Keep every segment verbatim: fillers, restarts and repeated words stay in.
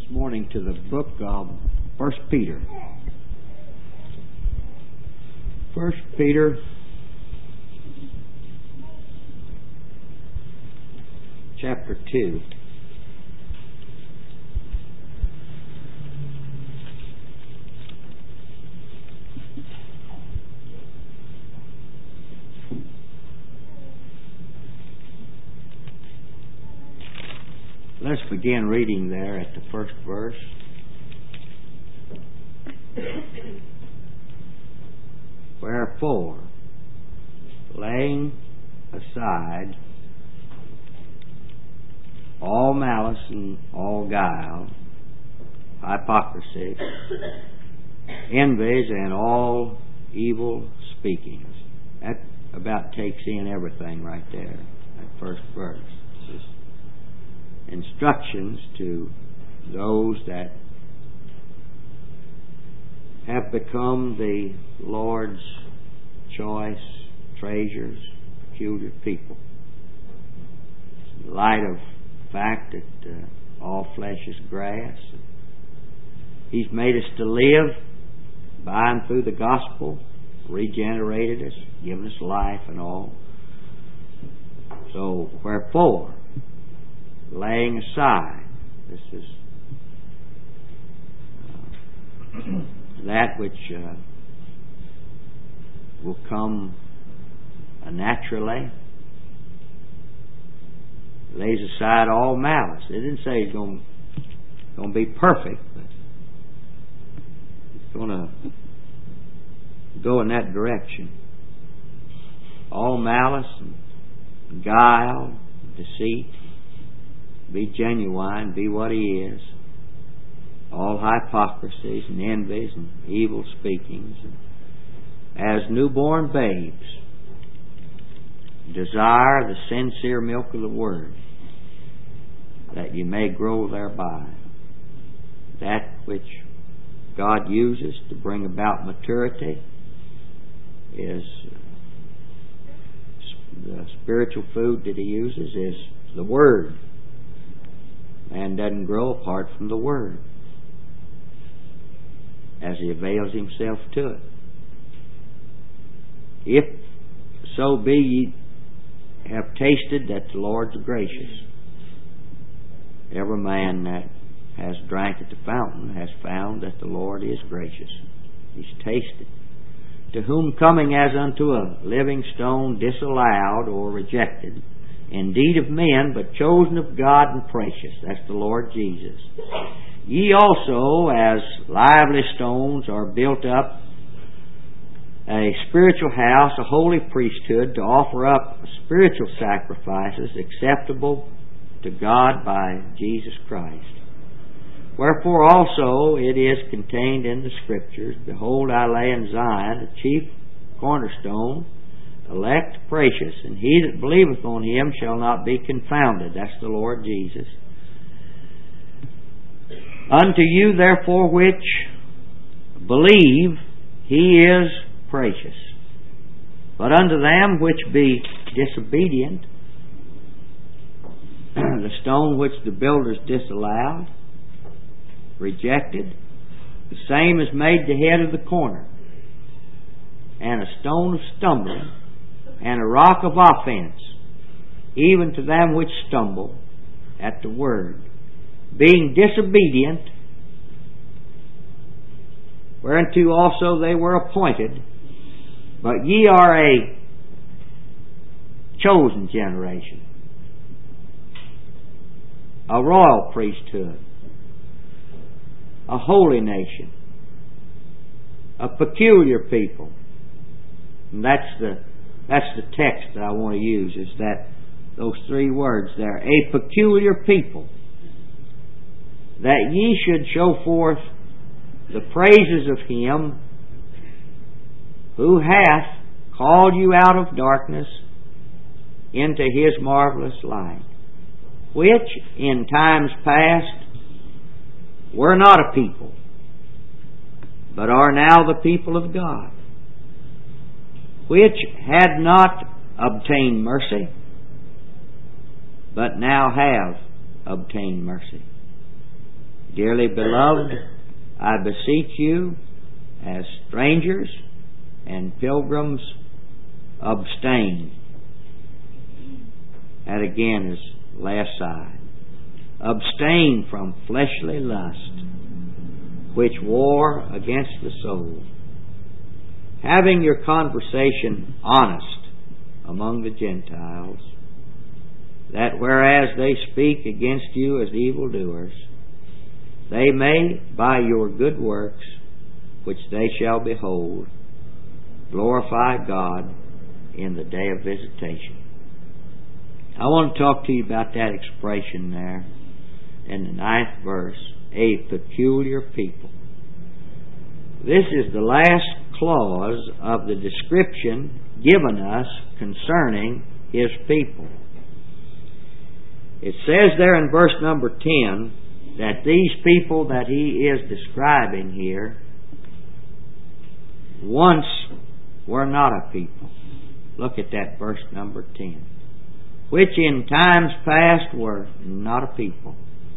morning to the book of First Peter. First Peter chapter two. Let's begin reading there at the first verse. Wherefore, laying aside all malice and all guile, hypocrisy, envies, and all evil speakings. That about takes in everything right there, that first verse. It's just instructions to those that have become the Lord's choice, treasures, peculiar people. In light of the fact that uh, all flesh is grass, He's made us to live by and through the gospel, regenerated us, given us life and all. So, wherefore, laying aside, this is uh, that which uh, will come uh, naturally, lays aside all malice. It didn't say it's going to be perfect, but it's going to go in that direction. All malice and guile, deceit. Be genuine, be what He is. All hypocrisies and envies and evil speakings. As newborn babes, desire the sincere milk of the Word, that you may grow thereby. That which God uses to bring about maturity is the spiritual food that He uses is the Word. Man doesn't grow apart from the Word as he avails himself to it. If so be ye have tasted that the Lord's gracious, every man that has drank at the fountain has found that the Lord is gracious. He's tasted. To whom coming as unto a living stone, disallowed or rejected, indeed of men, but chosen of God and precious. That's the Lord Jesus. Ye also, as lively stones, are built up a spiritual house, a holy priesthood, to offer up spiritual sacrifices acceptable to God by Jesus Christ. Wherefore also it is contained in the Scriptures, Behold, I lay in Zion the chief cornerstone, elect, precious, and he that believeth on Him shall not be confounded. That's the Lord Jesus. Unto you therefore which believe, He is precious. But unto them which be disobedient, the stone which the builders disallowed, rejected, the same is made the head of the corner, and a stone of stumbling, and a rock of offense, even to them which stumble at the word, being disobedient, whereunto also they were appointed. But ye are a chosen generation, a royal priesthood, a holy nation, a peculiar people. And that's the That's the text that I want to use, is that those three words there. A peculiar people, that ye should show forth the praises of Him who hath called you out of darkness into His marvelous light, which in times past were not a people, but are now the people of God, which had not obtained mercy, but now have obtained mercy. Dearly beloved, I beseech you, as strangers and pilgrims, abstain. That again is last side. Abstain from fleshly lust, which war against the soul, having your conversation honest among the Gentiles, that whereas they speak against you as evildoers, they may, by your good works, which they shall behold, glorify God in the day of visitation. I want to talk to you about that expression there in the ninth verse, a peculiar people. This is the last clause of the description given us concerning His people. It says there in verse number ten that these people that He is describing here once were not a people. Look at that verse number ten. Which in times past were not a people.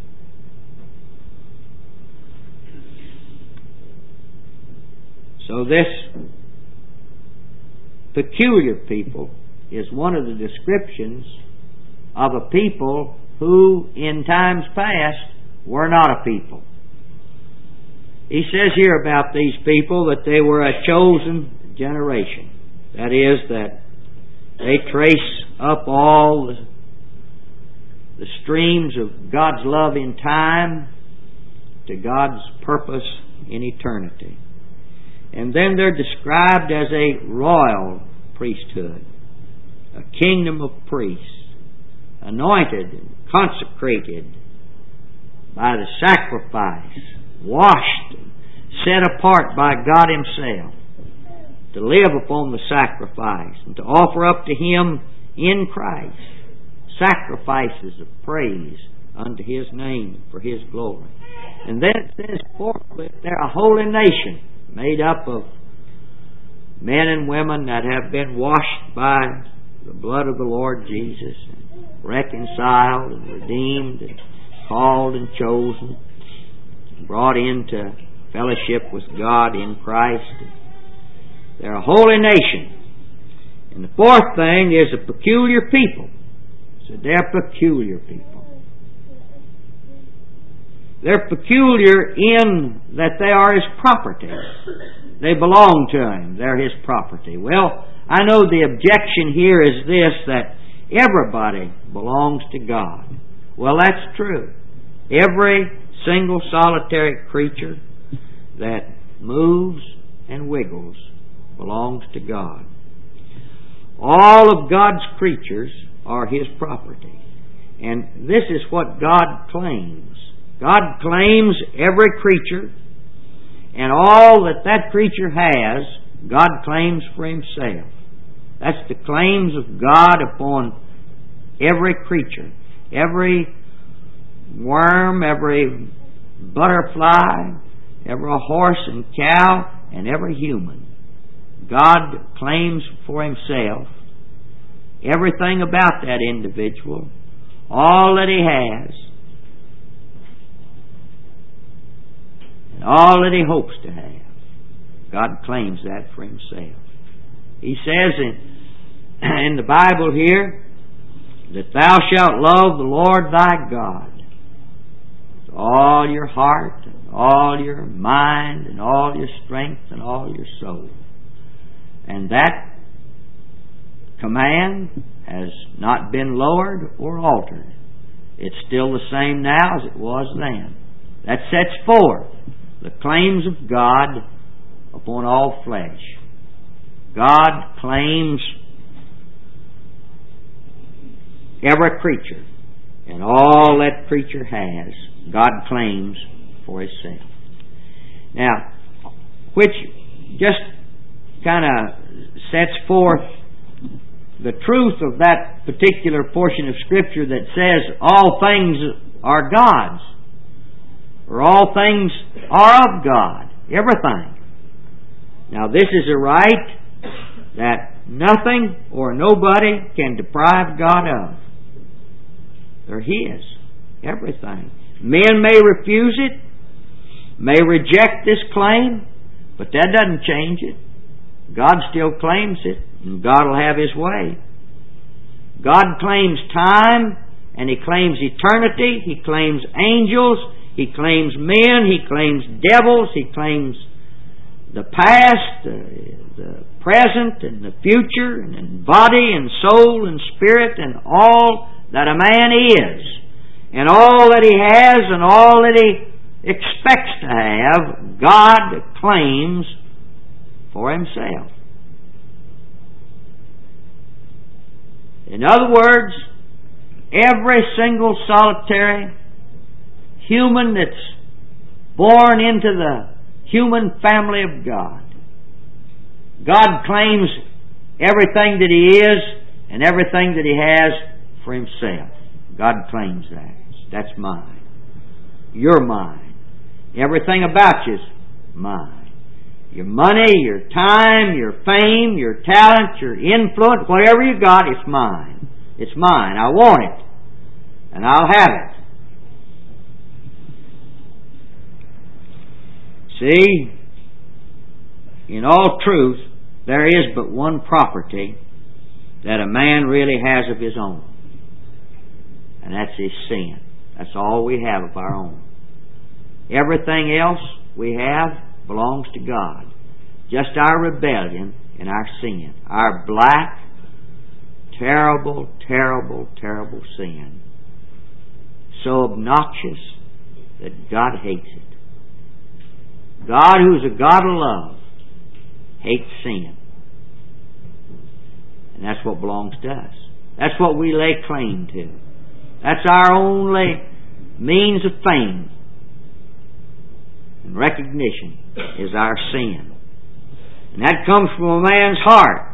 So this peculiar people is one of the descriptions of a people who in times past were not a people. He says here about these people that they were a chosen generation. That is, that they trace up all the, the streams of God's love in time to God's purpose in eternity. And then they're described as a royal priesthood, a kingdom of priests, anointed and consecrated by the sacrifice, washed and set apart by God Himself to live upon the sacrifice and to offer up to Him in Christ sacrifices of praise unto His name for His glory. And then it says forthwith they're a holy nation made up of men and women that have been washed by the blood of the Lord Jesus, and reconciled and redeemed and called and chosen, and brought into fellowship with God in Christ. They're a holy nation. And the fourth thing is a peculiar people. So they're peculiar people. They're peculiar in that they are His property. They belong to Him. They're His property. Well, I know the objection here is this, that everybody belongs to God. Well, that's true. Every single solitary creature that moves and wiggles belongs to God. All of God's creatures are His property. And this is what God claims. God claims every creature, and all that that creature has, God claims for Himself. That's the claims of God upon every creature. Every worm, every butterfly, every horse and cow, and every human. God claims for Himself everything about that individual, all that he has, and all that he hopes to have. God claims that for Himself. He says in, in the Bible here that thou shalt love the Lord thy God with all your heart and all your mind and all your strength and all your soul. And that command has not been lowered or altered. It's still the same now as it was then. That sets forth the claims of God upon all flesh. God claims every creature, and all that creature has, God claims for Himself. Now, which just kind of sets forth the truth of that particular portion of Scripture that says all things are God's, or all things are of God, everything. Now, this is a right that nothing or nobody can deprive God of. They're His, everything. Men may refuse it, may reject this claim, but that doesn't change it. God still claims it, and God will have His way. God claims time, and He claims eternity. He claims angels. He claims men. He claims devils. He claims the past, the, the present, and the future, and in body and soul and spirit, and all that a man is, and all that he has, and all that he expects to have, God claims for Himself. In other words, every single solitary human that's born into the human family of God, God claims everything that He is and everything that He has for Himself. God claims that. That's mine. You're mine. Everything about you's mine. Your money, your time, your fame, your talent, your influence, whatever you got, it's mine. It's mine. I want it. And I'll have it. See, in all truth, there is but one property that a man really has of his own. And that's his sin. That's all we have of our own. Everything else we have belongs to God. Just our rebellion and our sin. Our black, terrible, terrible, terrible sin. So obnoxious that God hates it. God, who's a God of love, hates sin. And that's what belongs to us. That's what we lay claim to. That's our only means of fame and recognition, is our sin. And that comes from a man's heart.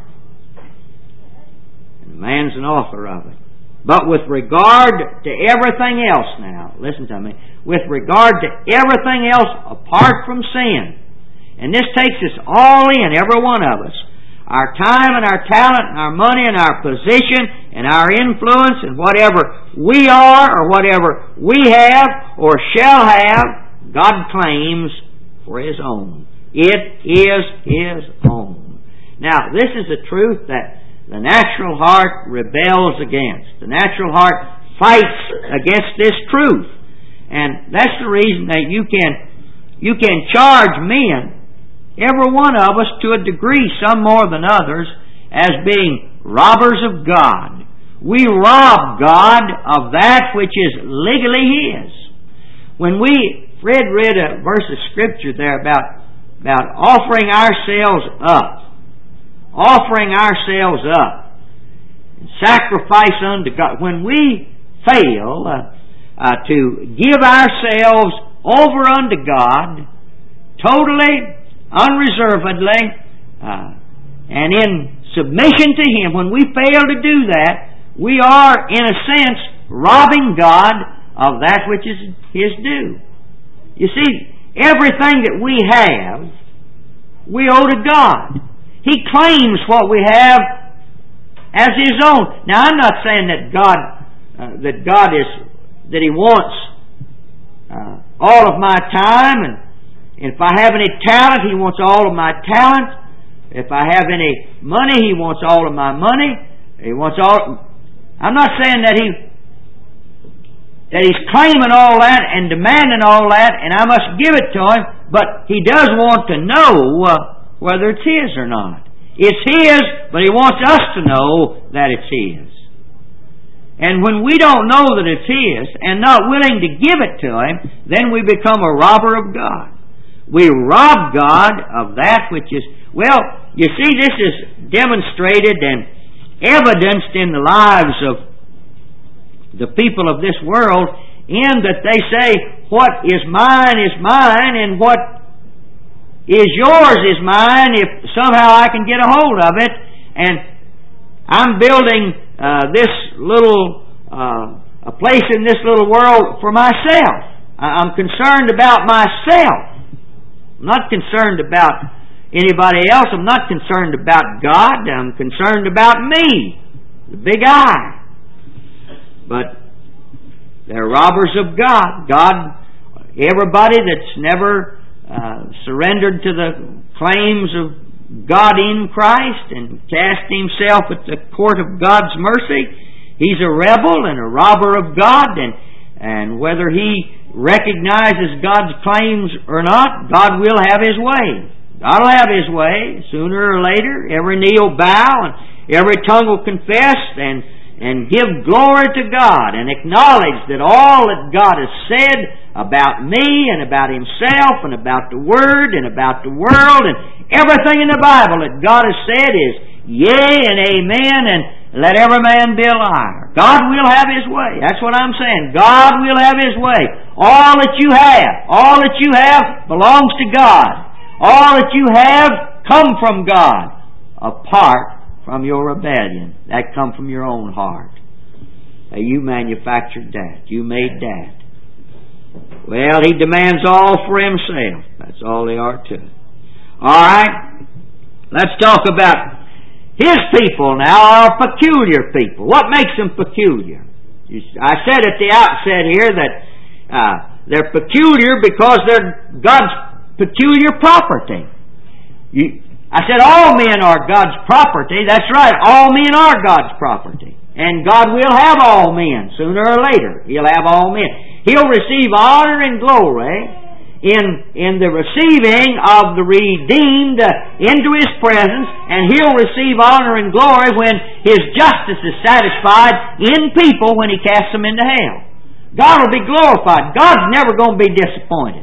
And the man's an author of it. But with regard to everything else now, listen to me, with regard to everything else apart from sin, and this takes us all in, every one of us, our time and our talent and our money and our position and our influence and whatever we are or whatever we have or shall have, God claims for His own. It is His own. Now, this is a truth that the natural heart rebels against. The natural heart fights against this truth. And that's the reason that you can, you can charge men, every one of us to a degree, some more than others, as being robbers of God. We rob God of that which is legally His. When we, Fred read a verse of Scripture there about, about offering ourselves up. Offering ourselves up. And sacrifice unto God. When we fail uh, uh, to give ourselves over unto God, totally, unreservedly, uh, and in submission to Him, when we fail to do that, we are, in a sense, robbing God of that which is His due. You see, everything that we have, we owe to God. He claims what we have as His own. Now, I'm not saying that God, uh, that God is, that He wants uh, all of my time, and if I have any talent, He wants all of my talent. If I have any money, He wants all of my money. He wants all. I'm not saying that He that He's claiming all that and demanding all that, and I must give it to Him. But He does want to know uh, whether it's His or not. It's His, but He wants us to know that it's His. And when we don't know that it's His and not willing to give it to Him, then we become a robber of God. We rob God of that which is... Well, you see, this is demonstrated and evidenced in the lives of the people of this world, in that they say, what is mine is mine, and what is yours is mine if somehow I can get a hold of it. And I'm building uh, this little uh, a place in this little world for myself. I'm concerned about myself. I'm not concerned about anybody else. I'm not concerned about God. I'm concerned about me, the big I. But they're robbers of God. God, everybody that's never uh, surrendered to the claims of God in Christ and cast himself at the court of God's mercy, he's a rebel and a robber of God, and, and whether he recognizes God's claims or not, God will have His way. God will have His way. Sooner or later, every knee will bow and every tongue will confess and, and give glory to God and acknowledge that all that God has said about me and about Himself and about the Word and about the world and everything in the Bible that God has said is yea and amen, and let every man be a liar. God will have His way. That's what I'm saying. God will have His way. All that you have, all that you have belongs to God. All that you have come from God, apart from your rebellion. That come from your own heart. Now, you manufactured that. You made that. Well, He demands all for Himself. That's all there are to it. All right. Let's talk about His people now are peculiar people. What makes them peculiar? I said at the outset here that uh, they're peculiar because they're God's peculiar property. You, I said all men are God's property. That's right. All men are God's property. And God will have all men sooner or later. He'll have all men. He'll receive honor and glory in, in the receiving of the redeemed into His presence, and He'll receive honor and glory when His justice is satisfied in people when He casts them into hell. God will be glorified. God's never going to be disappointed.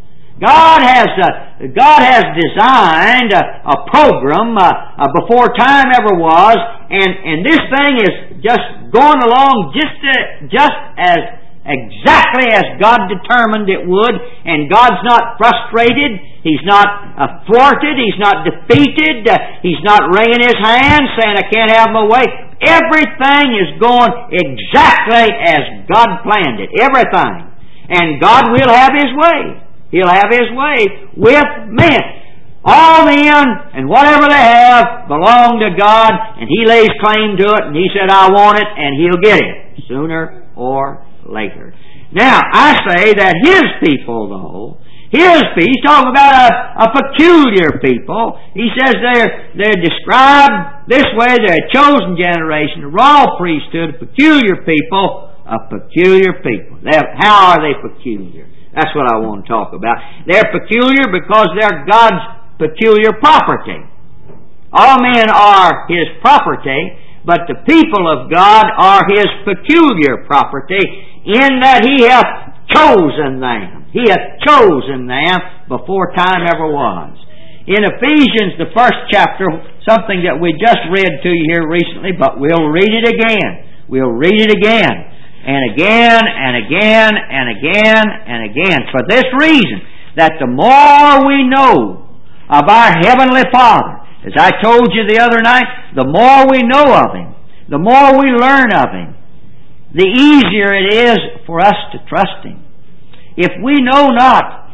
God has uh, God has designed a, a program uh, uh, before time ever was, and, and this thing is just going along just uh, just as exactly as God determined it would, and God's not frustrated. He's not uh, thwarted. He's not defeated. Uh, he's not wringing His hands saying, "I can't have my way." Everything is going exactly as God planned it. Everything, and God will have His way. He'll have His way with men. All men and whatever they have belong to God, and He lays claim to it, and He said, "I want it," and He'll get it sooner or later. Now, I say that His people, though, His people, He's talking about a, a peculiar people. He says they're, they're described this way, they're a chosen generation, a royal priesthood, a peculiar people, a peculiar people. They're, how are they peculiar? That's what I want to talk about. They're peculiar because they're God's peculiar property. All men are His property, but the people of God are His peculiar property in that He hath chosen them. He hath chosen them before time ever was. In Ephesians, the first chapter, something that we just read to you here recently, but we'll read it again. We'll read it again. And again, and again, and again, and again. For this reason, that the more we know of our Heavenly Father, as I told you the other night, the more we know of Him, the more we learn of Him, the easier it is for us to trust Him. If we know not,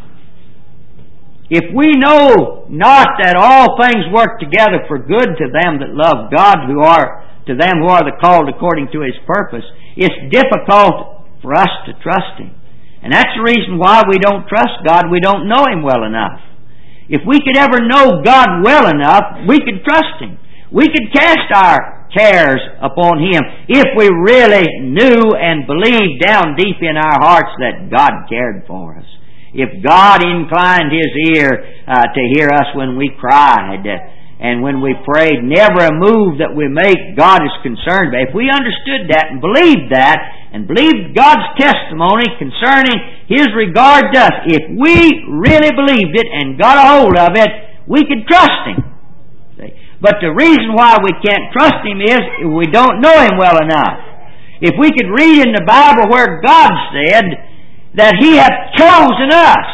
if we know not that all things work together for good to them that love God, who are to them who are the called according to His purpose, it's difficult for us to trust Him. And that's the reason why we don't trust God. We don't know Him well enough. If we could ever know God well enough, we could trust Him. We could cast our cares upon Him if we really knew and believed down deep in our hearts that God cared for us. If God inclined His ear uh, to hear us when we cried, and when we prayed, never a move that we make God is concerned about. If we understood that and believed that, and believed God's testimony concerning His regard to us, if we really believed it and got a hold of it, we could trust Him. See? But the reason why we can't trust Him is we don't know Him well enough. If we could read in the Bible where God said that He hath chosen us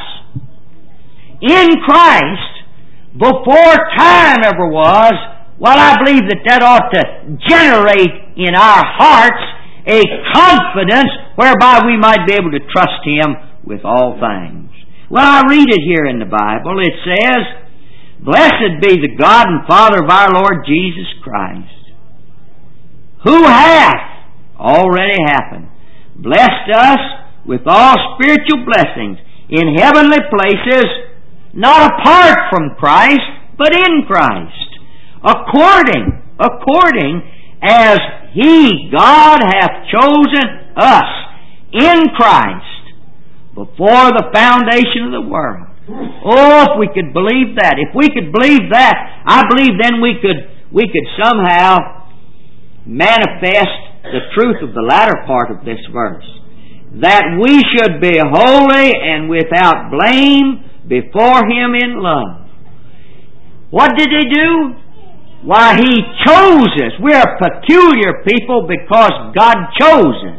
in Christ before time ever was, well, I believe that that ought to generate in our hearts a confidence whereby we might be able to trust Him with all things. Well, I read it here in the Bible. It says, "Blessed be the God and Father of our Lord Jesus Christ, who hath already happened, blessed us with all spiritual blessings in heavenly places not apart from Christ, but in Christ, according, according as He, God, hath chosen us in Christ before the foundation of the world. Oh, if we could believe that. If we could believe that, I believe then we could we could somehow manifest the truth of the latter part of this verse. That we should be holy and without blame before Him in love. What did He do? Why, He chose us. We're a peculiar people because God chose us.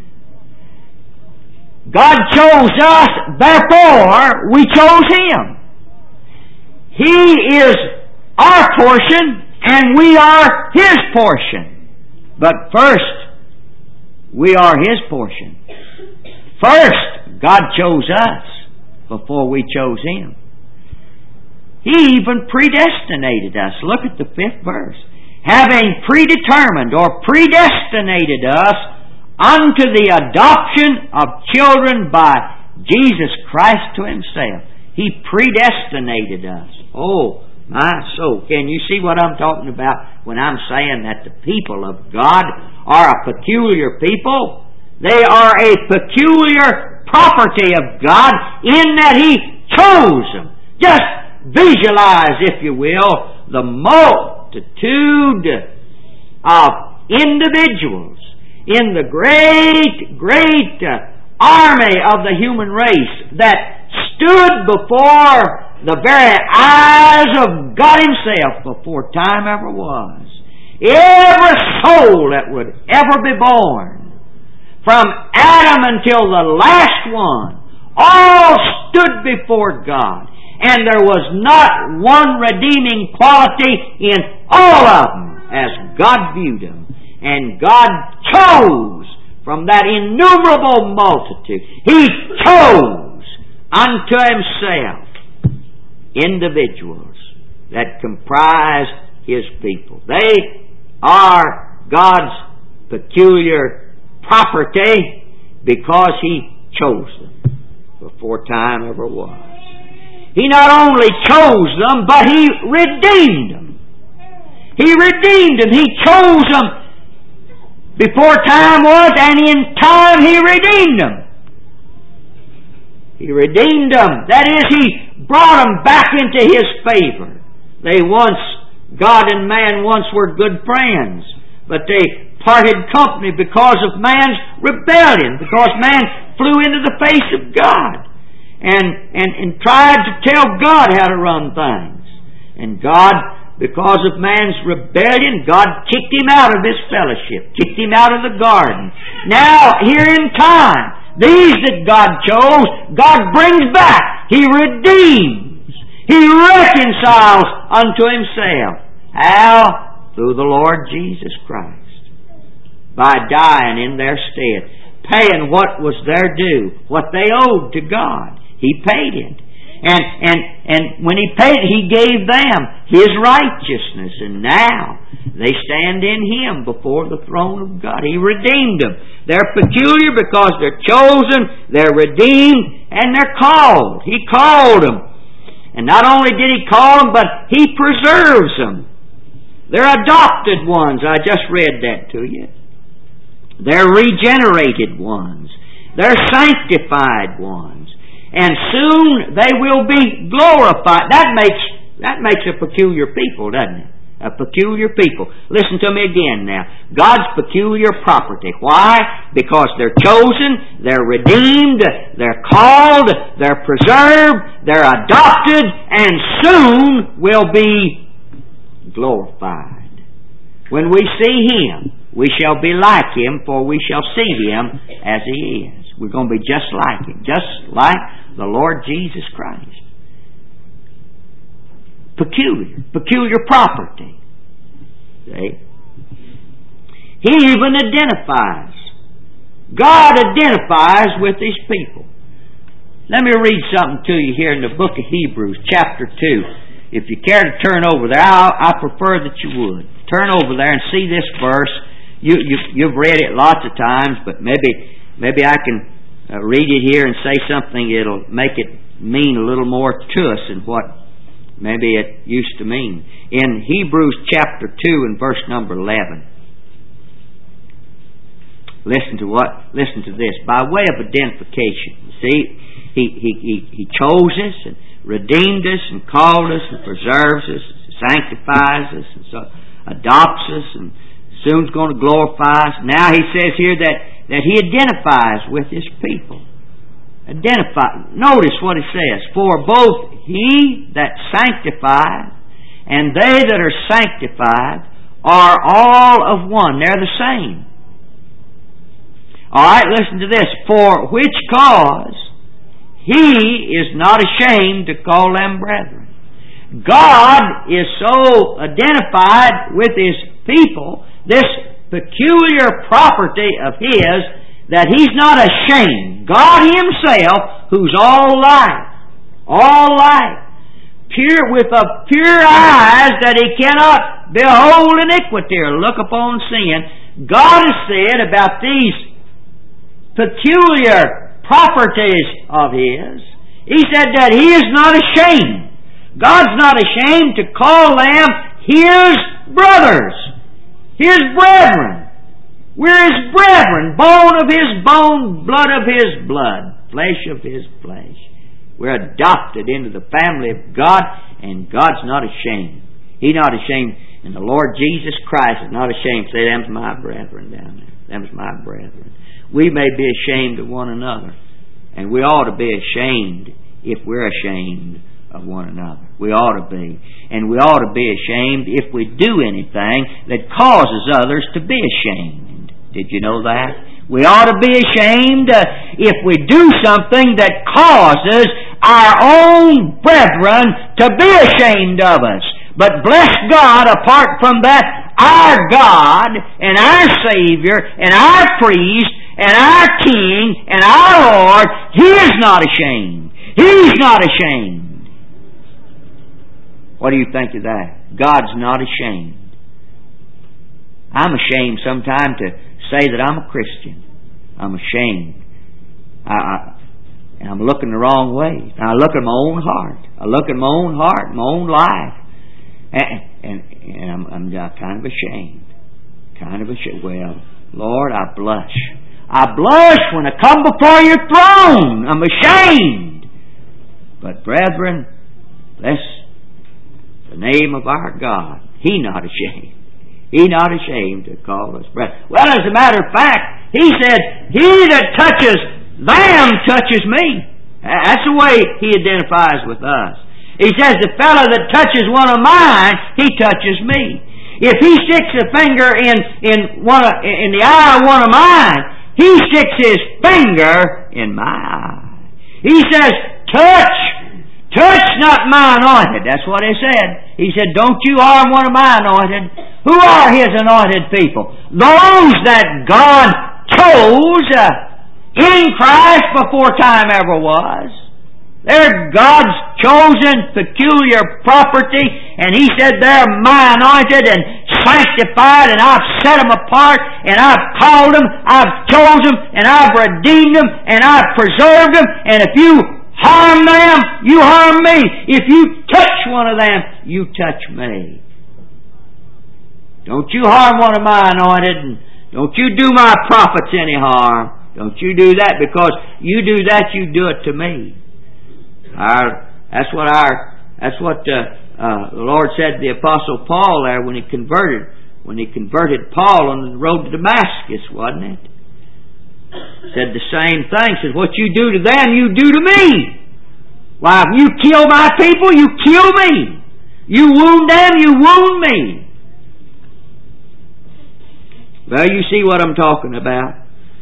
God chose us, therefore we chose Him. He is our portion and we are His portion. But first, we are His portion. First, God chose us before we chose Him. He even predestinated us. Look at the fifth verse. Having predetermined or predestinated us unto the adoption of children by Jesus Christ to Himself. He predestinated us. Oh, my soul. Can you see what I'm talking about when I'm saying that the people of God are a peculiar people? They are a peculiar property of God in that He chose them. Just visualize, if you will, the multitude of individuals in the great, great uh, army of the human race that stood before the very eyes of God Himself before time ever was. Every soul that would ever be born, from Adam until the last one, all stood before God. And there was not one redeeming quality in all of them as God viewed them. And God chose from that innumerable multitude. He chose unto Himself individuals that comprise His people. They are God's peculiar property because He chose them before time ever was. He not only chose them, but He redeemed them. He redeemed them. He chose them before time was, and in time He redeemed them. He redeemed them. That is, He brought them back into His favor. They once, God and man once were good friends, but they parted company because of man's rebellion, because man flew into the face of God and, and, and tried to tell God how to run things. And God, because of man's rebellion, God kicked him out of His fellowship, kicked him out of the garden. Now, here in time, these that God chose, God brings back. He redeems. He reconciles unto Himself. How? Through the Lord Jesus Christ. By dying in their stead. Paying what was their due. What they owed to God. He paid it. And, and, and when He paid it, He gave them His righteousness. And now they stand in Him before the throne of God. He redeemed them. They're peculiar because they're chosen, they're redeemed, and they're called. He called them. And not only did He call them, but He preserves them. They're adopted ones. I just read that to you. They're regenerated ones. They're sanctified ones. And soon they will be glorified. That makes that makes a peculiar people, doesn't it? A peculiar people. Listen to me again now. God's peculiar property. Why? Because they're chosen, they're redeemed, they're called, they're preserved, they're adopted, and soon will be glorified. When we see Him, we shall be like Him, for we shall see Him as He is. We're going to be just like Him, just like the Lord Jesus Christ. Peculiar, peculiar property. See? He even identifies. God identifies with His people. Let me read something to you here in the book of Hebrews, chapter two. If you care to turn over there, I, I prefer that you would. Turn over there and see this verse. You, you, you've read it lots of times, but maybe maybe I can uh, read it here and say something that'll make it mean a little more to us than what maybe it used to mean. In Hebrews chapter two and verse number eleven, listen to what? Listen to this. By way of identification, see, he he he, he chose us and redeemed us and called us and preserves us, sanctifies us, and so adopts us, and soon's going to glorify us. Now he says here that that he identifies with his people. Identify. Notice what it says. For both he that sanctified and they that are sanctified are all of one. They're the same. Alright, listen to this. For which cause he is not ashamed to call them brethren. God is so identified with his people, this peculiar property of his, that he's not ashamed. God himself, who's all light, all light, pure, with a pure eyes that he cannot behold iniquity or look upon sin. God has said about these peculiar properties of his, he said that he is not ashamed. God's not ashamed to call them his brothers, his brethren. We're his brethren, bone of his bone, blood of his blood, flesh of his flesh. We're adopted into the family of God, and God's not ashamed. He's not ashamed, and the Lord Jesus Christ is not ashamed to say, them's my brethren down there. Them's my brethren. We may be ashamed of one another, and we ought to be ashamed if we're ashamed of one another. We ought to be. And we ought to be ashamed if we do anything that causes others to be ashamed. Did you know that? We ought to be ashamed uh, if we do something that causes our own brethren to be ashamed of us. But bless God, apart from that, our God and our Savior and our priest and our King and our Lord, He is not ashamed. He's not ashamed. What do you think of that? God's not ashamed. I'm ashamed sometimes to say that I'm a Christian. I'm ashamed. I, I, and I'm looking the wrong way. I look at my own heart. I look at my own heart, my own life. And, and, and I'm, I'm kind of ashamed. Kind of ashamed. Well, Lord, I blush. I blush when I come before your throne. I'm ashamed. But brethren, bless the name of our God. He not ashamed. He not ashamed to call us brethren. Well, as a matter of fact, he said, he that touches them touches me. That's the way he identifies with us. He says, the fellow that touches one of mine, he touches me. If he sticks a finger in, in, one of, in the eye of one of mine, he sticks his finger in my eye. He says, touch, touch not my anointed. That's what he said. He said, don't you harm one of my anointed. Who are his anointed people? Those that God chose uh, in Christ before time ever was. They're God's chosen peculiar property, and he said they're my anointed and sanctified, and I've set them apart, and I've called them, I've chosen them, and I've redeemed them, and I've preserved them, and if you harm them, you harm me. If you touch one of them, you touch me. Don't you harm one of my anointed, and don't you do my prophets any harm. Don't you do that, because you do that, you do it to me. Our, that's what our, that's what uh, uh, the Lord said to the Apostle Paul there when he converted, when he converted Paul on the road to Damascus, wasn't it? Said the same thing. Said, what you do to them, you do to me. Why, if you kill my people, you kill me. You wound them, you wound me. Well, you see what I'm talking about.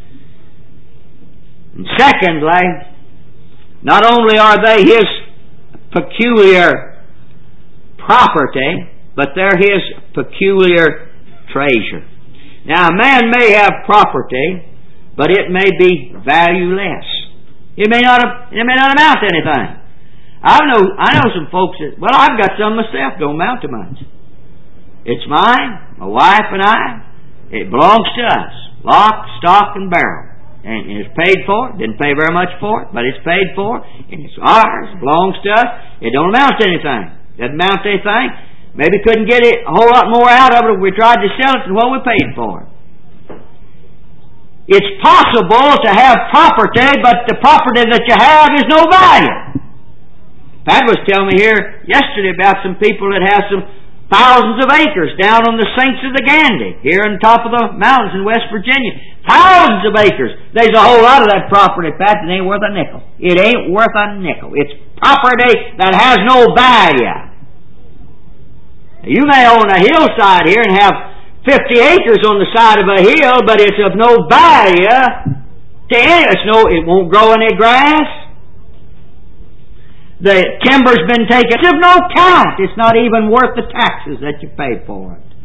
And secondly, not only are they his peculiar property, but they're his peculiar treasure. Now, a man may have property, but it may be valueless. It may not it may not amount to anything. I know I know some folks that, well, I've got some myself, don't amount to much. It's mine, my wife and I. It belongs to us. Lock, stock, and barrel. And it's paid for. Didn't pay very much for it, but it's paid for. And it's ours. It belongs to us. It don't amount to anything. Doesn't amount to anything. Maybe couldn't get it a whole lot more out of it if we tried to sell it than what we paid for it. It's possible to have property, but the property that you have is no value. Pat was telling me here yesterday about some people that have some thousands of acres down on the Sinks of the Gandy, here on top of the mountains in West Virginia. Thousands of acres. There's a whole lot of that property, Pat, that ain't worth a nickel. It ain't worth a nickel. It's property that has no value. You may own a hillside here and have fifty acres on the side of a hill, but it's of no value to any. It's no, it won't grow any grass. The timber's been taken. It's of no count. It's not even worth the taxes that you pay for it.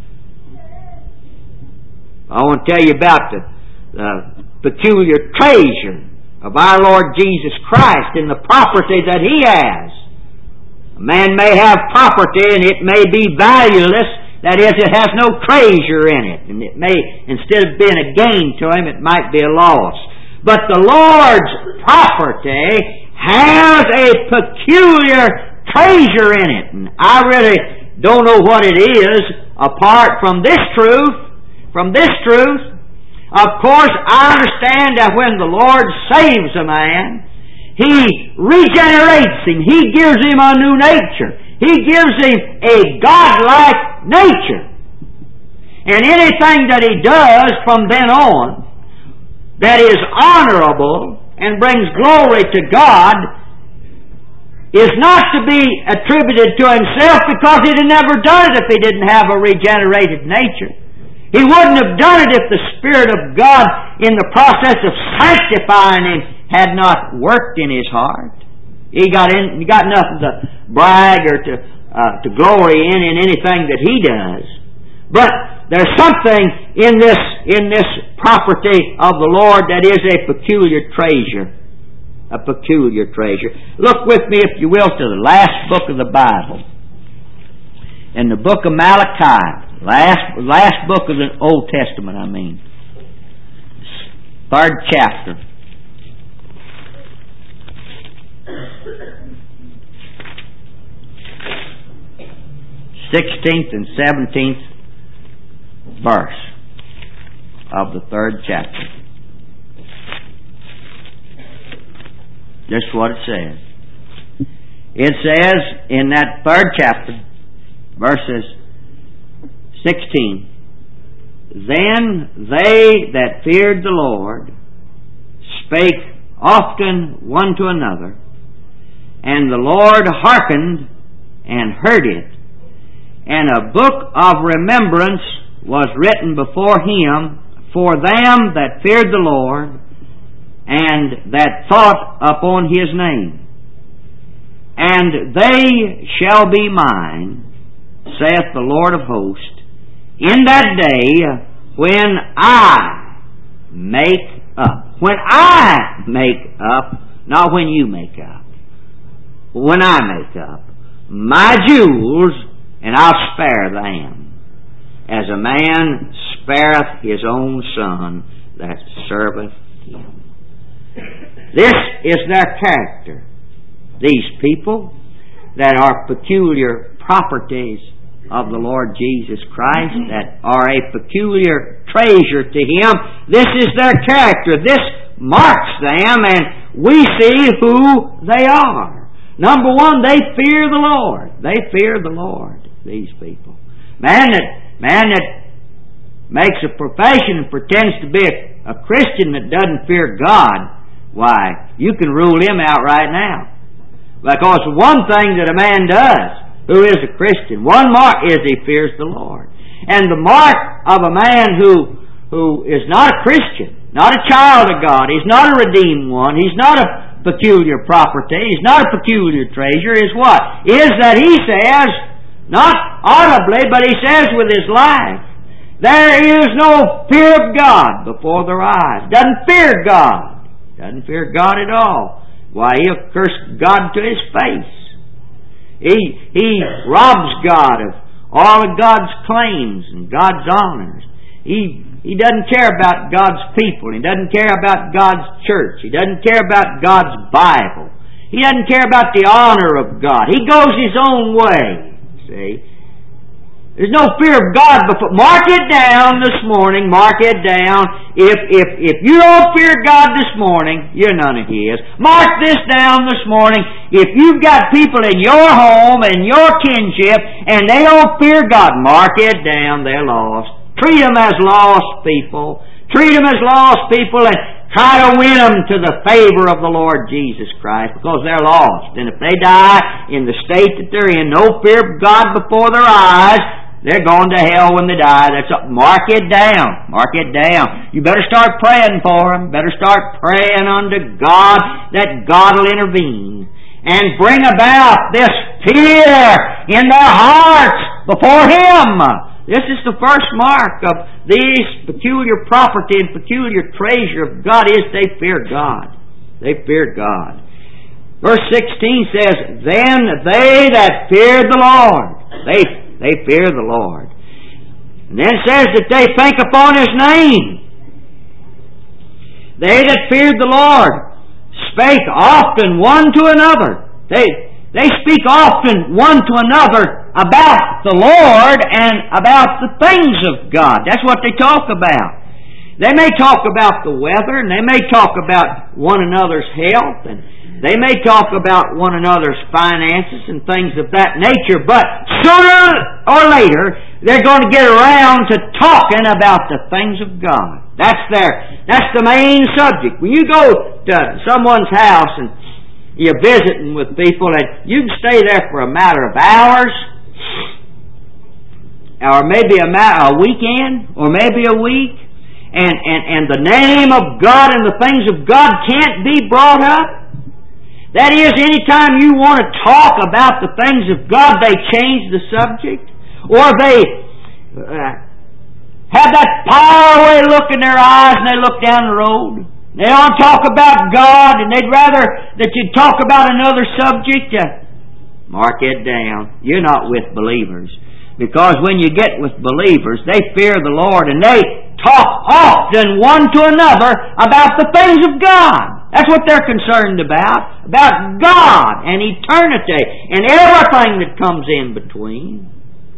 I want to tell you about the, the peculiar treasure of our Lord Jesus Christ in the property that He has. A man may have property and it may be valueless. That is, it has no treasure in it. And it may, instead of being a gain to him, it might be a loss. But the Lord's property has a peculiar treasure in it. And I really don't know what it is apart from this truth. From this truth, of course, I understand that when the Lord saves a man, He regenerates him. He gives him a new nature. He gives him a God-like nature. And anything that He does from then on that is honorable and brings glory to God is not to be attributed to Himself, because He'd have never done it if He didn't have a regenerated nature. He wouldn't have done it if the Spirit of God in the process of sanctifying him had not worked in his heart. He got in, he got nothing to brag or to uh, to glory in in anything that he does. But there's something in this in this property of the Lord that is a peculiar treasure. A peculiar treasure. Look with me, if you will, to the last book of the Bible. In the book of Malachi. Last, last book of the Old Testament, I mean. Third chapter. Sixteenth and seventeenth verse of the third chapter. Just what it says. It says in that third chapter, verses sixteen, Then they that feared the Lord spake often one to another, and the Lord hearkened and heard it, and a book of remembrance was written before Him for them that feared the Lord, and that thought upon His name. And they shall be mine, saith the Lord of hosts, in that day when I make up. When I make up, not when you make up. When I make up my jewels, and I'll spare them, as a man spareth his own son that serveth him. This is their character. These people that are peculiar properties of the Lord Jesus Christ, that are a peculiar treasure to Him. This is their character. This marks them, and we see who they are. Number one, they fear the Lord. They fear the Lord, these people. Man that, man that makes a profession and pretends to be a, a Christian that doesn't fear God, why, you can rule him out right now. Because one thing that a man does who is a Christian, one mark is he fears the Lord. And the mark of a man who who is not a Christian, not a child of God, he's not a redeemed one, he's not a peculiar property, he's not a peculiar treasure, is what? Is that he says, not audibly, but he says with his life, there is no fear of God before their eyes. Doesn't fear God. Doesn't fear God at all. Why, he'll curse God to his face. He, he robs God of all of God's claims and God's honors. He He doesn't care about God's people. He doesn't care about God's church. He doesn't care about God's Bible. He doesn't care about the honor of God. He goes his own way. See? There's no fear of God before. Mark it down this morning. Mark it down. If if if you don't fear God this morning, you're none of His. Mark this down this morning. If you've got people in your home and your kinship and they don't fear God, mark it down. They're lost. Treat them as lost people. Treat them as lost people and try to win them to the favor of the Lord Jesus Christ, because they're lost. And if they die in the state that they're in, no fear of God before their eyes, they're going to hell when they die. That's up. Mark it down. Mark it down. You better start praying for them. Better start praying unto God that God will intervene and bring about this fear in their hearts before Him. This is the first mark of these peculiar property and peculiar treasure of God is they fear God. They fear God. Verse sixteen says, Then they that fear the Lord, they, they fear the Lord. And then it says that they think upon His name. They that feared the Lord spake often one to another. They, they speak often one to another about the Lord and about the things of God. That's what they talk about. They may talk about the weather, and they may talk about one another's health, and they may talk about one another's finances and things of that nature, but sooner or later, they're going to get around to talking about the things of God. That's their, that's the main subject. When you go to someone's house and you're visiting with people, and you can stay there for a matter of hours, or maybe a, ma- a weekend, or maybe a week, and, and, and the name of God and the things of God can't be brought up. That is, anytime you want to talk about the things of God, they change the subject, or they uh, have that faraway look in their eyes and they look down the road. They don't talk about God, and they'd rather that you talk about another subject. Uh, mark it down. You're not with believers. Because when you get with believers, they fear the Lord, and they talk often one to another about the things of God. That's what they're concerned about. About God and eternity and everything that comes in between.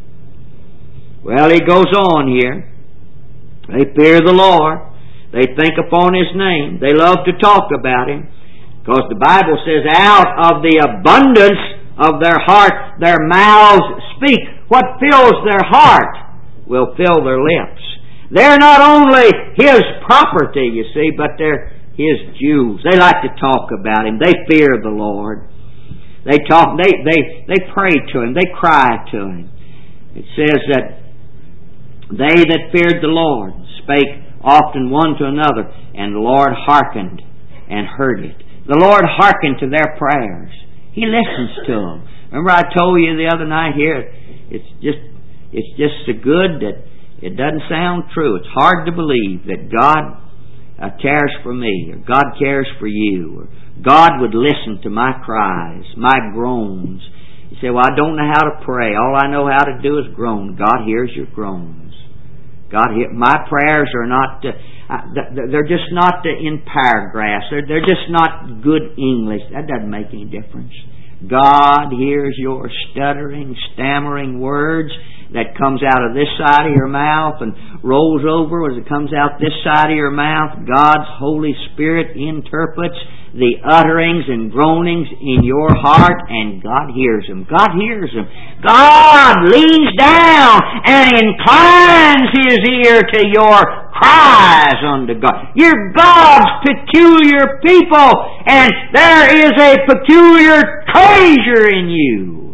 Well, he goes on here. They fear the Lord. They think upon His name. They love to talk about Him. Because the Bible says, out of the abundance of their heart, their mouths speak. What fills their heart will fill their lips. They're not only His property, you see, but they're His Jews. They like to talk about Him. They fear the Lord. They talk. They they they pray to Him. They cry to Him. It says that they that feared the Lord spake often one to another, and the Lord hearkened and heard it. The Lord hearkened to their prayers. He listens to them. Remember, I told you the other night here. It's just it's just so good that it doesn't sound true. It's hard to believe that God uh, cares for me, or God cares for you, or God would listen to my cries, my groans. You say, well, I don't know how to pray. All I know how to do is groan. God hears your groans. God hear, my prayers are not, uh, they're just not in paragraphs. They're, they're just not good English. That doesn't make any difference. God hears your stuttering, stammering words that comes out of this side of your mouth and rolls over as it comes out this side of your mouth. God's Holy Spirit interprets the utterings and groanings in your heart, and God hears them. God hears them. God leans down and inclines His ear to your cries unto God. You're God's peculiar people, and there is a peculiar treasure in you.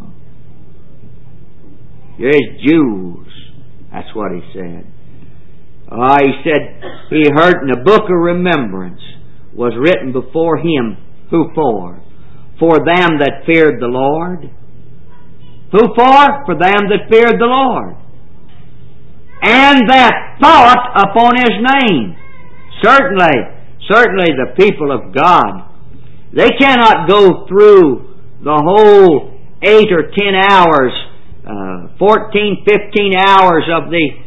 You're His Jews. That's what He said. Oh, He said He heard in the book of remembrance was written before Him. Who for? For them that feared the Lord. Who for? For them that feared the Lord. And that thought upon His name. Certainly, certainly the people of God, they cannot go through the whole eight or ten hours, uh, fourteen, fifteen hours of the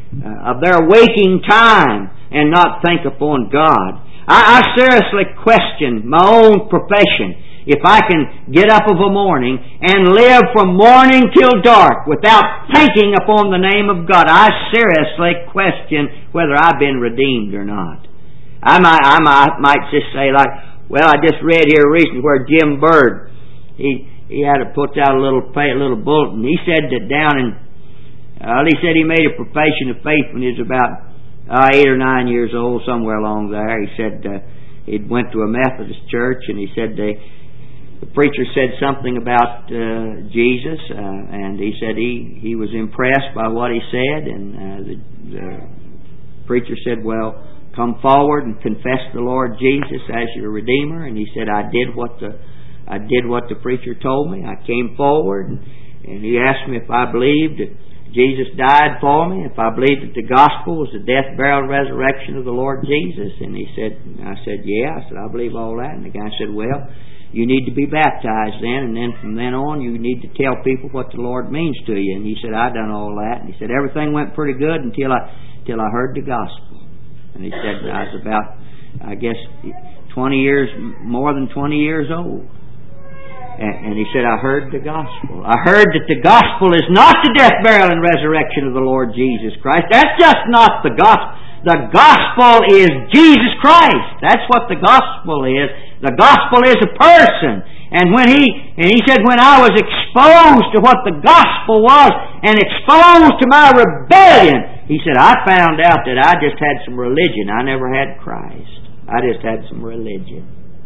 uh, of their waking time and not think upon God. I, I seriously question my own profession. If I can get up of a morning and live from morning till dark without thinking upon the name of God, I seriously question whether I've been redeemed or not. I might, I might, might just say like, well, I just read here recently where Jim Bird, he he had to put out a little a little bulletin. He said that down in, uh, he said he made a profession of faith when he was about uh, eight or nine years old, somewhere along there. He said uh, he went to a Methodist church, and he said they. The preacher said something about uh, Jesus, uh, and he said he, he was impressed by what he said, and uh, the, the preacher said, well, come forward and confess the Lord Jesus as your Redeemer. And he said, I did what the I did what the preacher told me. I came forward, and, and he asked me if I believed that Jesus died for me, if I believed that the gospel was the death, burial, and resurrection of the Lord Jesus. And he said, I said, yeah. I said, I believe all that. And the guy said, well, you need to be baptized then, and then from then on you need to tell people what the Lord means to you. And he said, I done all that. And he said, everything went pretty good until I until I heard the gospel. And he said, I was about, I guess, twenty years, more than twenty years old. And, and he said, I heard the gospel. I heard that the gospel is not the death, burial, and resurrection of the Lord Jesus Christ. That's just not the gospel. The gospel is Jesus Christ. That's what the gospel is. The gospel is a person. And when he, and he said, when I was exposed to what the gospel was and exposed to my rebellion, he said, I found out that I just had some religion. I never had Christ. I just had some religion.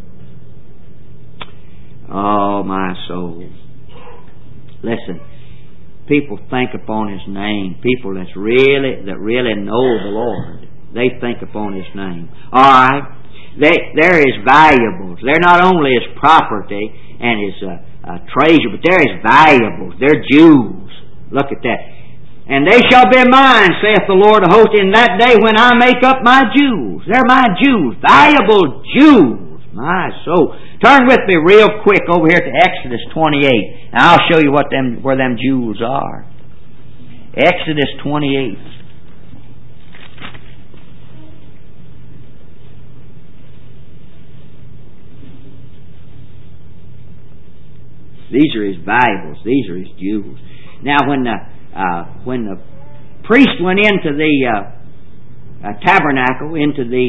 Oh, my soul. Listen, people think upon His name. People that's really, that really know the Lord, they think upon His name. All right. They, they're His valuables. They're not only His property and His uh, uh, treasure, but they're His valuables. They're jewels. Look at that. And they shall be mine, saith the Lord of hosts, in that day when I make up my jewels. They're my jewels. Valuable jewels. My soul. Turn with me real quick over here to Exodus twenty-eight. Now I'll show you what them where them jewels are. Exodus twenty-eight. These are His valuables. These are His jewels. Now, when the uh, when the priest went into the uh, uh, tabernacle, into the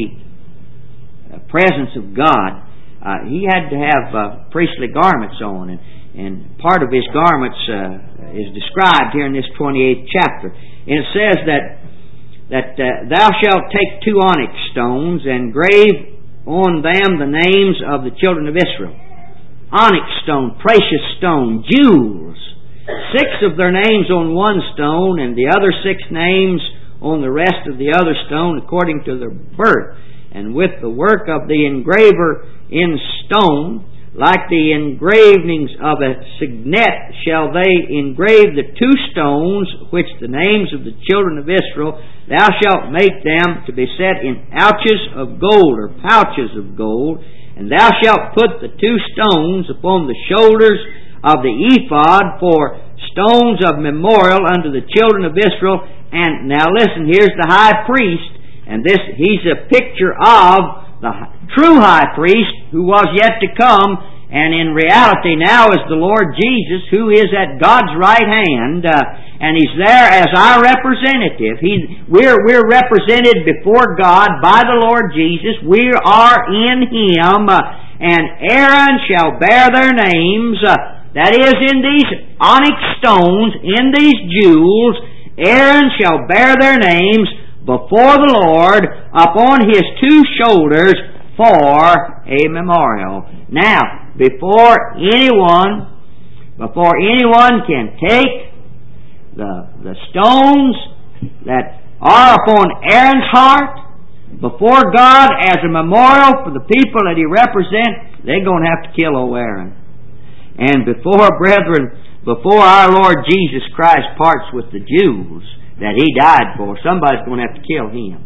uh, presence of God, uh, he had to have uh, priestly garments on, and, and part of his garments uh, is described here in this twenty-eighth chapter. And it says that that uh, thou shalt take two onyx stones and grave on them the names of the children of Israel. Onyx stone, precious stone, jewels. Six of their names on one stone, and the other six names on the rest of the other stone, according to their birth. And with the work of the engraver in stone, like the engravings of a signet, shall they engrave the two stones, which the names of the children of Israel. Thou shalt make them to be set in ouches of gold, or pouches of gold. And thou shalt put the two stones upon the shoulders of the ephod for stones of memorial unto the children of Israel. And now listen, here's the high priest, and this he's a picture of the true high priest who was yet to come, and in reality now is the Lord Jesus, who is at God's right hand, uh, and He's there as our representative. He, we're, we're represented before God by the Lord Jesus. We are in Him, uh, and Aaron shall bear their names, uh, that is, in these onyx stones, in these jewels, Aaron shall bear their names before the Lord upon his two shoulders for a memorial. Now, before anyone, before anyone can take the, the stones that are upon Aaron's heart before God as a memorial for the people that he represents, they're going to have to kill old Aaron. And before, brethren, before our Lord Jesus Christ parts with the Jews that He died for, somebody's going to have to kill Him.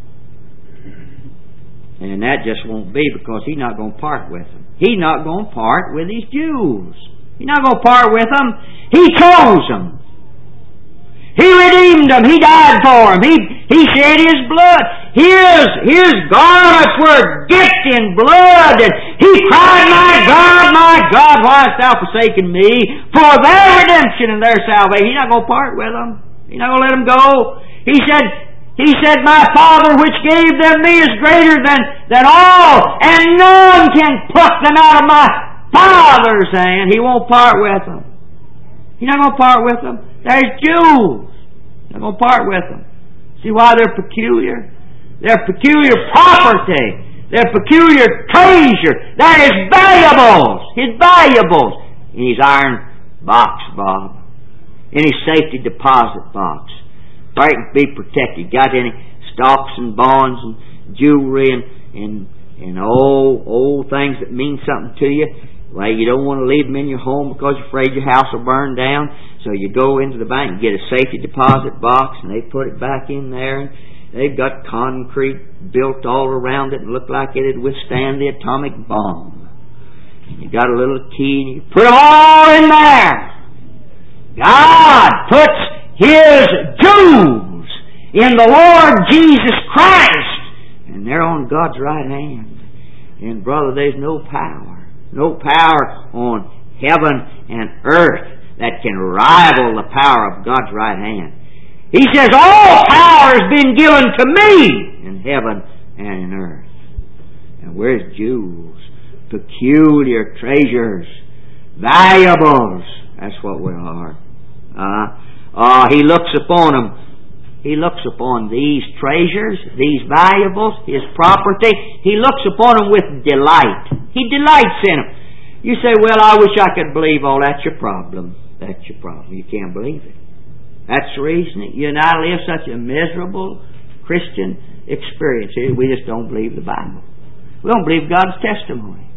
And that just won't be, because He's not going to part with them. He's not going to part with these Jews. He's not going to part with them. He chose them. He redeemed them. He died for them. He, he shed His blood. His, His garments were dipped in blood. And He cried, My God, my God, why hast Thou forsaken me? For their redemption and their salvation. He's not going to part with them. He's not going to let them go. He said, He said, My Father which gave them me is greater than, than all, and none can pluck them out of my Father's hand. He won't part with them. He's not going to part with them. There's Jews. He's not going to part with them. See why they're peculiar? They're peculiar property. They're peculiar treasure. That is valuables. His valuables. In His iron box, Bob. In His safety deposit box. Where it can be protected. Got any stocks and bonds and jewelry and, and, and old, old things that mean something to you? Well, you don't want to leave them in your home because you're afraid your house will burn down. So you go into the bank and get a safety deposit box and they put it back in there. And they've got concrete built all around it and look like it'd withstand the atomic bomb. And you got a little key and you put them all in there. God puts His jewels in the Lord Jesus Christ. And they're on God's right hand. And brother, there's no power. No power on heaven and earth that can rival the power of God's right hand. He says, all power has been given to me in heaven and in earth. And we're His jewels, peculiar treasures, valuables. That's what we are. Uh, uh, he looks upon them. He looks upon these treasures, these valuables, His property. He looks upon them with delight. He delights in them. You say, well, I wish I could believe all. That's your problem. That's your problem. You can't believe it. That's the reason that you and I live such a miserable Christian experience. We just don't believe the Bible. We don't believe God's testimony.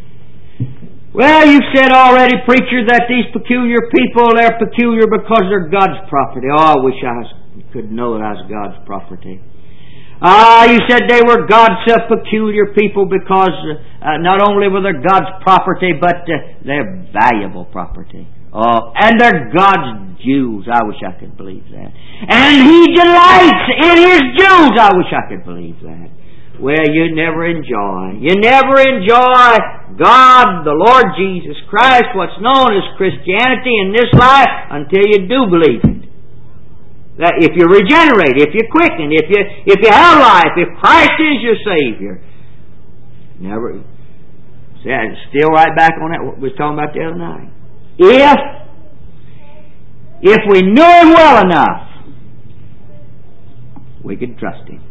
Well, you've said already, preacher, that these peculiar people, they're peculiar because they're God's property. Oh, I wish I was, could know that I was God's property. Ah, you said they were God's uh, peculiar people because uh, not only were they God's property, but uh, they're valuable property. Oh, and they're God's jewels. I wish I could believe that. And He delights in His jewels. I wish I could believe that. Well, you never enjoy. You never enjoy God, the Lord Jesus Christ, what's known as Christianity in this life, until you do believe it. That if you regenerate, if you quicken, if you if you have life, if Christ is your Savior, never. See, it's still right back on that what we were talking about the other night. If if we knew Him well enough, we could trust Him.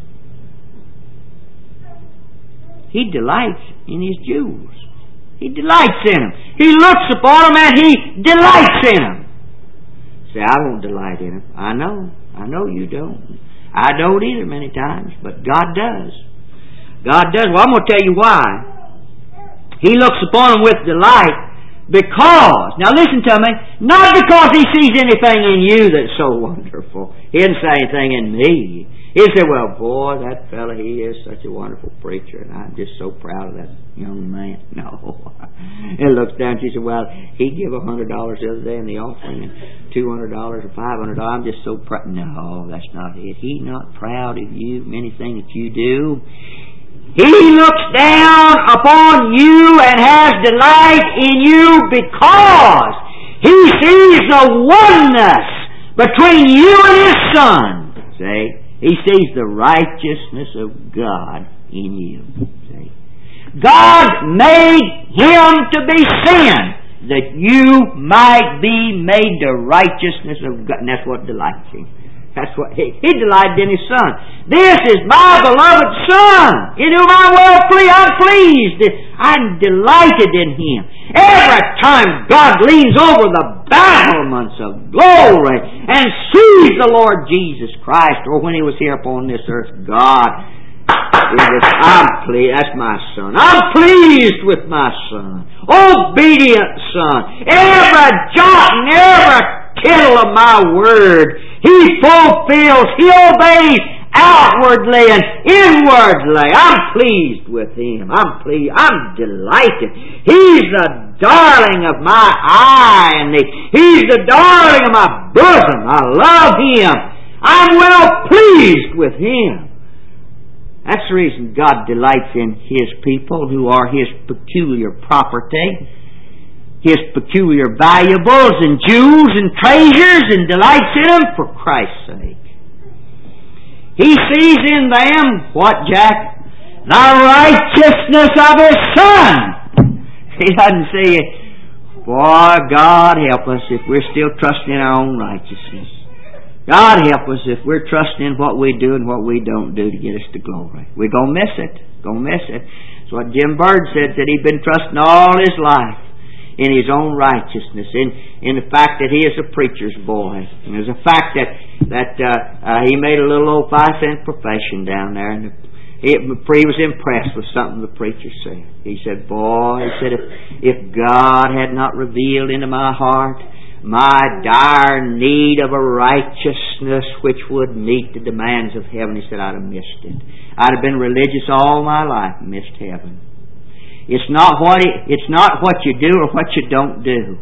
He delights in His jewels. He delights in them. He looks upon them and He delights in them. Say, I don't delight in them. I know. I know you don't. I don't either many times, but God does. God does. Well, I'm going to tell you why. He looks upon them with delight because, now listen to me, not because He sees anything in you that's so wonderful. He didn't say anything in me. He said, well, boy, that fella, he is such a wonderful preacher, and I'm just so proud of that young man. No. He looks down, she said, well, he gave one hundred dollars the other day in the offering, and two hundred dollars or five hundred dollars. I'm just so proud. No, that's not it. He's not proud of you, anything that you do. He looks down upon you and has delight in you because He sees the oneness between you and His Son. See? He sees the righteousness of God in you. See? God made Him to be sin that you might be made the righteousness of God. And that's what delights Him. That's what He, he delighted in His Son. This is my beloved Son, in whom I'm well pleased. I'm pleased. I'm delighted in Him. Every time God leans over the battlements of glory and sees the Lord Jesus Christ, or when He was here upon this earth, God, it was, I'm pleased. That's my Son. I'm pleased with my Son. Obedient Son. Every jot and every tittle of my word He fulfills. He obeys. outwardly and inwardly. I'm pleased with Him. I'm pleased. I'm delighted. He's the darling of my eye, and the, He's the darling of my bosom. I love Him. I'm well pleased with Him. That's the reason God delights in His people who are His peculiar property, His peculiar valuables and jewels and treasures, and delights in them for Christ's sake. He sees in them, what, Jack? The righteousness of His Son. He doesn't see it. Boy, God help us if we're still trusting in our own righteousness. God help us if we're trusting in what we do and what we don't do to get us to glory. We're going to miss it. Going to miss it. That's what Jim Bird said, that he'd been trusting all his life in his own righteousness, in, in the fact that he is a preacher's boy. And there's a fact that, that uh, uh, he made a little old five-cent profession down there, and the, he, he was impressed with something the preacher said. He said, boy, he said, if, if God had not revealed into my heart my dire need of a righteousness which would meet the demands of heaven, he said, I'd have missed it. I'd have been religious all my life and missed heaven. It's not what it, it's not what you do or what you don't do.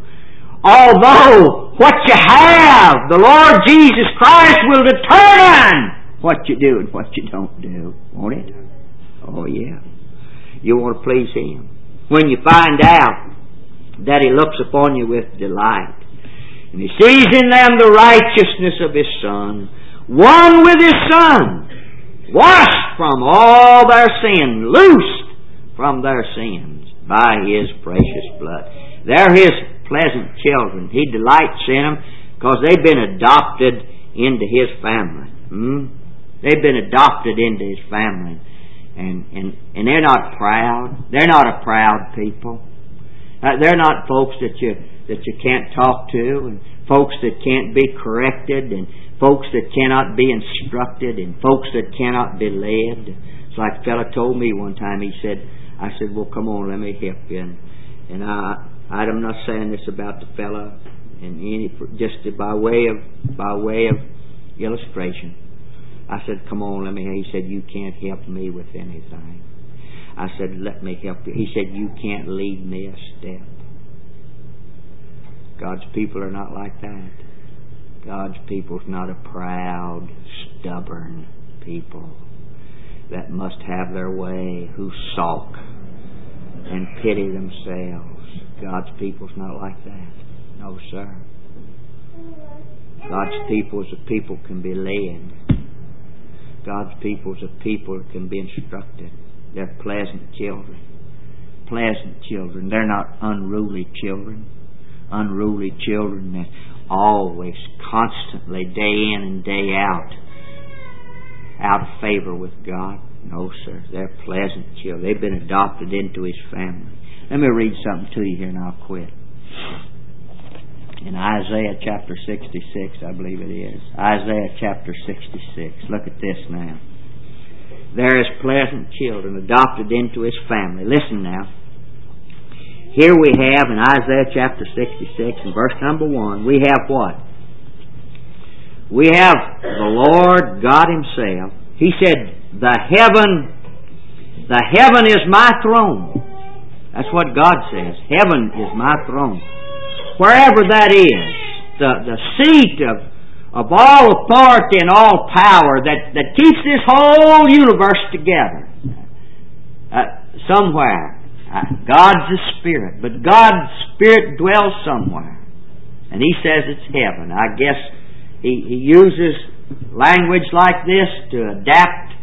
Although what you have, the Lord Jesus Christ will determine what you do and what you don't do, won't it? Oh yeah. You want to please Him. When you find out that He looks upon you with delight, and He sees in them the righteousness of His Son, one with His Son, washed from all their sin, loosed from their sins by His precious blood. They're His pleasant children. He delights in them because they've been adopted into His family. Hmm? They've been adopted into His family. And, and, and they're not proud. They're not a proud people. Uh, they're not folks that you that you can't talk to, and folks that can't be corrected, and folks that cannot be instructed, and folks that cannot be led. It's like a fellow told me one time. He said, I said, well, come on, let me help you. And, and I, I'm not saying this about the fellow, and any, just by way of by way of illustration. I said, come on, let me help you. He said, you can't help me with anything. I said, let me help you. He said, you can't lead me a step. God's people are not like that. God's people's not a proud, stubborn people that must have their way, who sulk and pity themselves. God's people's not like that. No, sir. God's people is a people can be led. God's people is a people that can be instructed. They're pleasant children. Pleasant children. They're not unruly children. Unruly children that always, constantly, day in and day out, out of favor with God. No, sir. They're pleasant children. They've been adopted into His family. Let me read something to you here and I'll quit. In Isaiah chapter sixty-six, I believe it is. Isaiah chapter sixty-six. Look at this now. There is pleasant children adopted into His family. Listen now. Here we have in Isaiah chapter sixty-six and verse number one, we have what? We have the Lord God Himself. He said, the heaven, the heaven is my throne. That's what God says. Heaven is my throne. Wherever that is, the, the seat of, of all authority and all power that, that keeps this whole universe together. Uh, somewhere. Uh, God's a spirit, but God's spirit dwells somewhere. And He says it's heaven. I guess He, he uses language like this to adapt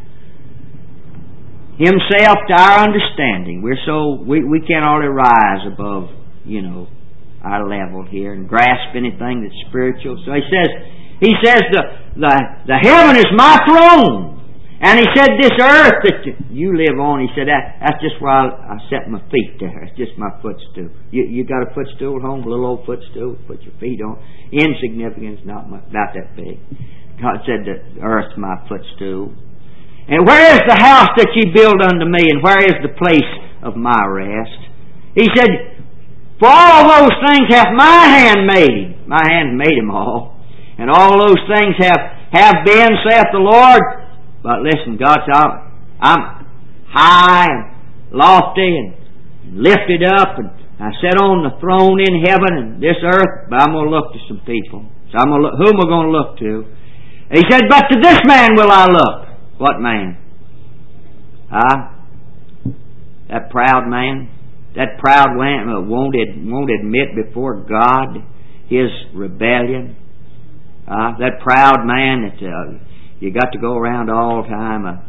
Himself to our understanding. We're so, we, we can't only rise above, you know, our level here and grasp anything that's spiritual. So He says, He says the, the, the heaven is my throne. And He said, this earth that you live on, He said, that, that's just where I, I set my feet there. It's just my footstool. You, you got a footstool at home, a little old footstool, put your feet on. Insignificant, not much, about that big. God said, the earth's my footstool. And where is the house that ye build unto me, and where is the place of my rest? He said, for all those things hath my hand made. My hand made them all. And all those things have, have been, saith the Lord, But listen, God said, I'm, I'm high and lofty and lifted up, and I sit on the throne in heaven and this earth, but I'm going to look to some people. So I'm going to look, who am I going to look to? And he said, but to this man will I look. What man? Huh? That proud man? That proud man that won't, won't admit before God his rebellion? Uh, that proud man that uh, you got to go around all the time. Uh,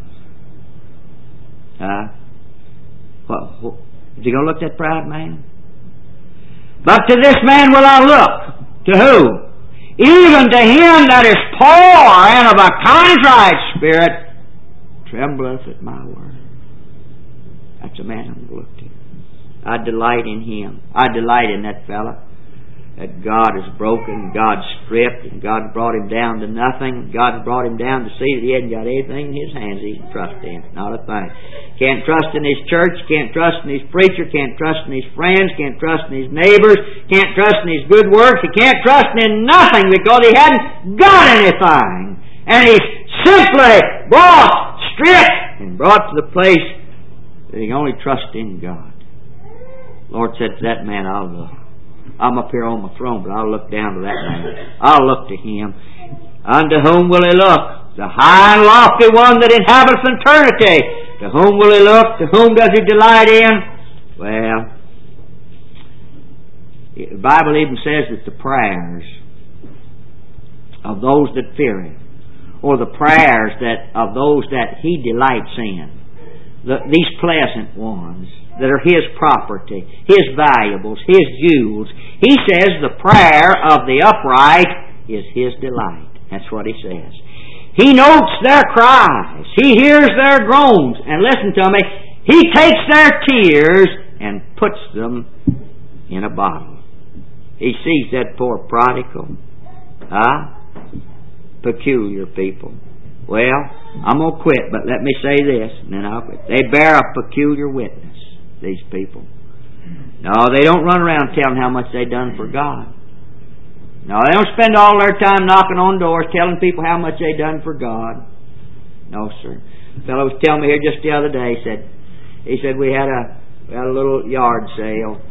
uh, what, what, is he going to look at that proud man? But to this man will I look. To who? Even to him that is poor and of a contrite spirit, trembleth at my word. That's a man I'm going to look to. I delight in him. I delight in that fella. That God is broken, God's stripped, and God brought him down to nothing. God brought him down to see that he hadn't got anything in his hands he can trust in. Not a thing. Can't trust in his church, can't trust in his preacher, can't trust in his friends, can't trust in his neighbors, can't trust in his good works. He can't trust in nothing because he hadn't got anything. And he's simply brought, stripped, and brought to the place that he only trusts in God. The Lord said to that man, I'll look. I'm up here on my throne, but I'll look down to that man. I'll look to him. Unto whom will he look? The high and lofty one that inhabits eternity. To whom will he look? To whom does he delight in? Well, the Bible even says that the prayers of those that fear him, or the prayers that of those that he delights in, the, these pleasant ones, that are his property, his valuables, his jewels. He says the prayer of the upright is his delight. That's what he says. He notes their cries. He hears their groans. And listen to me, he takes their tears and puts them in a bottle. He sees that poor prodigal. Huh? Peculiar people. Well, I'm going to quit, but let me say this, and then I'll quit. They bear a peculiar witness, these people. No, they don't run around telling how much they've done for God. No, they don't spend all their time knocking on doors telling people how much they've done for God. No, sir. A fellow was telling me here just the other day, he said, he said we had a, we had a little yard sale.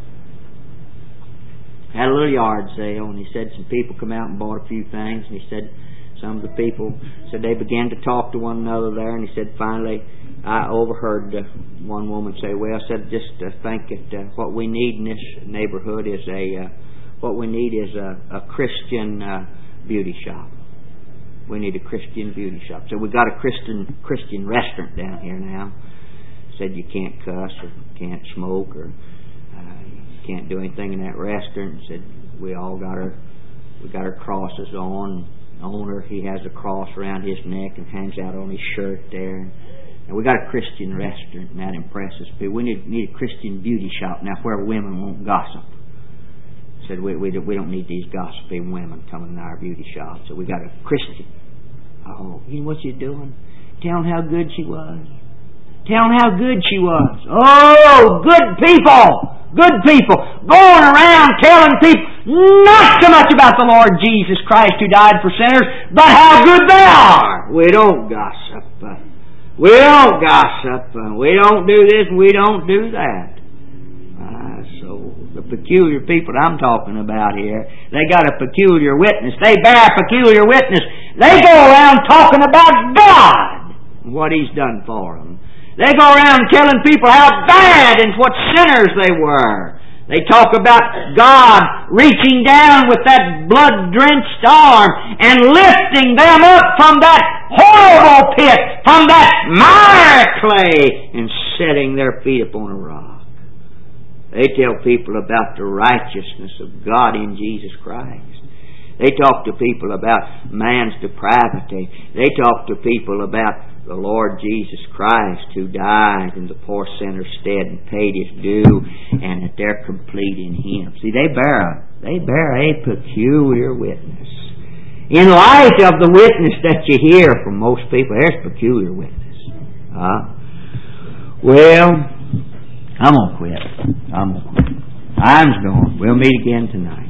Had a little yard sale, and he said some people come out and bought a few things, and he said some of the people said they began to talk to one another there, and he said finally I overheard uh, one woman say, well, I said just uh, think that uh, what we need in this neighborhood is a uh, what we need is a, a Christian uh, beauty shop. We need a Christian beauty shop. So we got a Christian Christian restaurant down here now. Said you can't cuss or can't smoke or uh, you can't do anything in that restaurant. Said we all got our we got our crosses on. The owner, he has a cross around his neck and hangs out on his shirt there. And we got a Christian restaurant, and that impresses people. We need, need a Christian beauty shop now where women won't gossip. Said we we, we don't need these gossiping women coming in our beauty shop. So we got a Christian. Oh, you know what you're doing? Tell them how good she was. Tell them how good she was. Oh, good people! Good people going around telling people not so much about the Lord Jesus Christ who died for sinners, but how good they are. We don't gossip. We don't gossip. We don't do this and we don't do that. Uh, so the peculiar people I'm talking about here, they got a peculiar witness. They bear a peculiar witness. They go around talking about God and what He's done for them. They go around telling people how bad and what sinners they were. They talk about God reaching down with that blood-drenched arm and lifting them up from that horrible pit, from that mire clay, and setting their feet upon a rock. They tell people about the righteousness of God in Jesus Christ. They talk to people about man's depravity. They talk to people about the Lord Jesus Christ who died in the poor sinner's stead and paid His due, and that they're complete in Him. See, they bear a, they bear a peculiar witness. In light of the witness that you hear from most people, there's peculiar witness. Uh, well, I'm going to quit. I'm going to quit. Time's gone. We'll meet again tonight.